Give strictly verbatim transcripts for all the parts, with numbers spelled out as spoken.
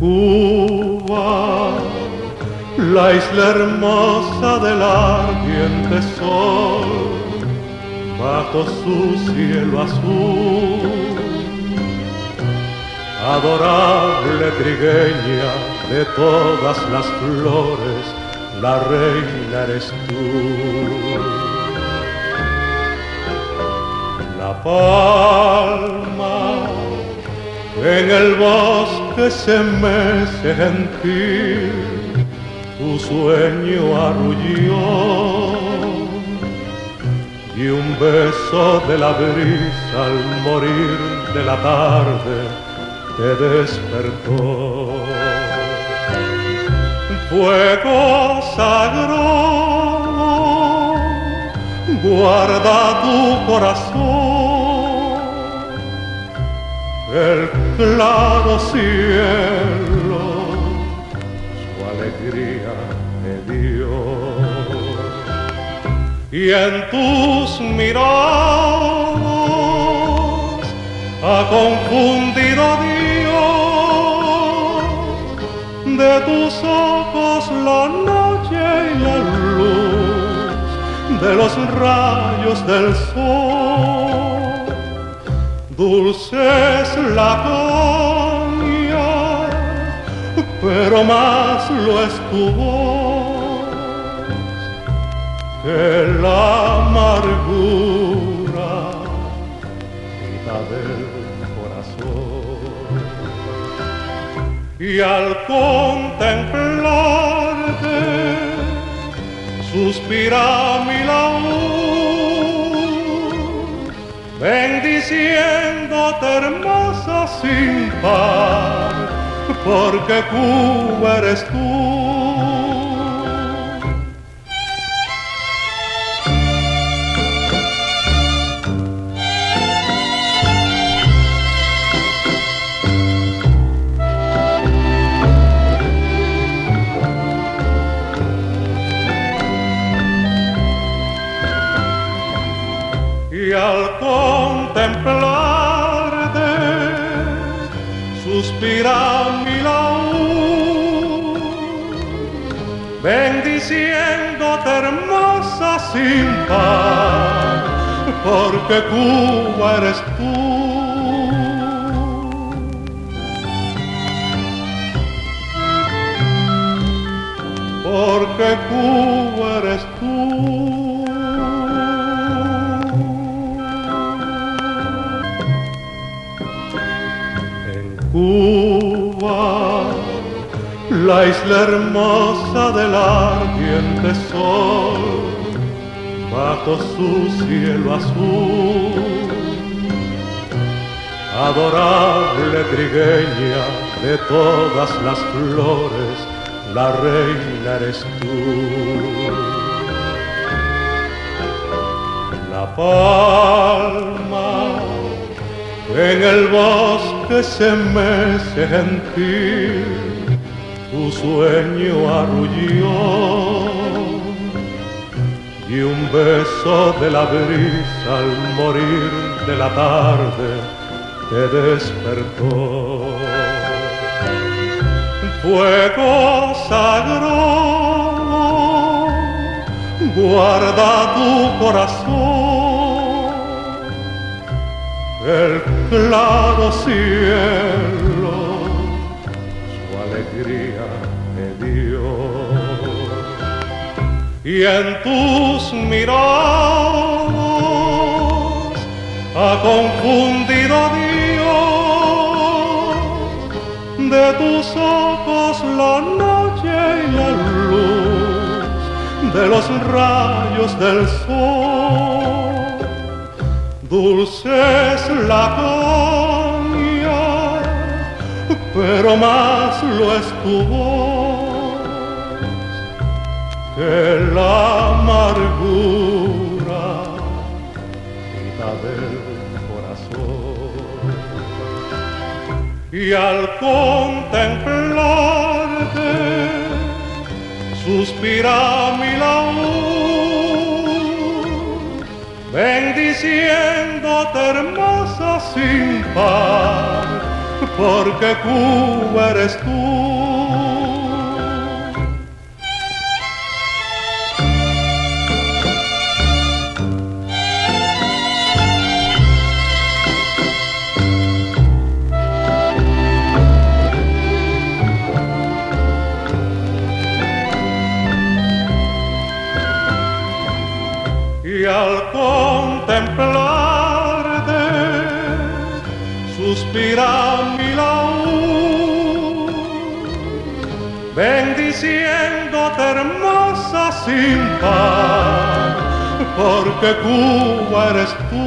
Cuba, la isla hermosa del ardiente sol, bajo su cielo azul, adorable trigueña de todas las flores, la reina eres tú. La palma en el bosque se mece gentil, tu sueño arrulló, y un beso de la brisa al morir de la tarde te despertó. Fuego sagrado, guarda tu corazón, el claro cielo su alegría me dio, y en tus miradas ha confundido Dios de tus ojos la noche y la luz de los rayos del sol. Dulce es la caña, pero más lo es tu voz, que la amargura quita del corazón. Y al contemplarte suspira mi laúd, bendiciéndote hermosa sin par, porque Cuba eres tú. Y al contemplarte suspira mi laúd, bendiciéndote hermosa sin par, porque Cuba eres tú. Porque Cuba eres tú. Cuba, la isla hermosa del ardiente sol, bajo su cielo azul, adorable trigueña de todas las flores, la reina eres tú. La palma en el bosque se mece gentil, tu sueño arrulló, y un beso de la brisa al morir de la tarde te despertó. Fuego sagrado, guarda tu corazón, el claro cielo su alegría me dio, y en tus miradas ha confundido Dios de tus ojos la noche y la luz de los rayos del sol. Dulce es la caña, pero más lo es tu voz, que la amargura quita del corazón. Y al contemplarte suspira mi laúd, bendiciéndote hermosa sin par, porque Cuba eres tú. Y al contemplarte suspira mi laúd, bendiciéndote hermosa sin par, porque Cuba eres tú.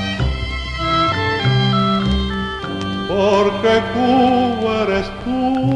Porque Cuba eres tú.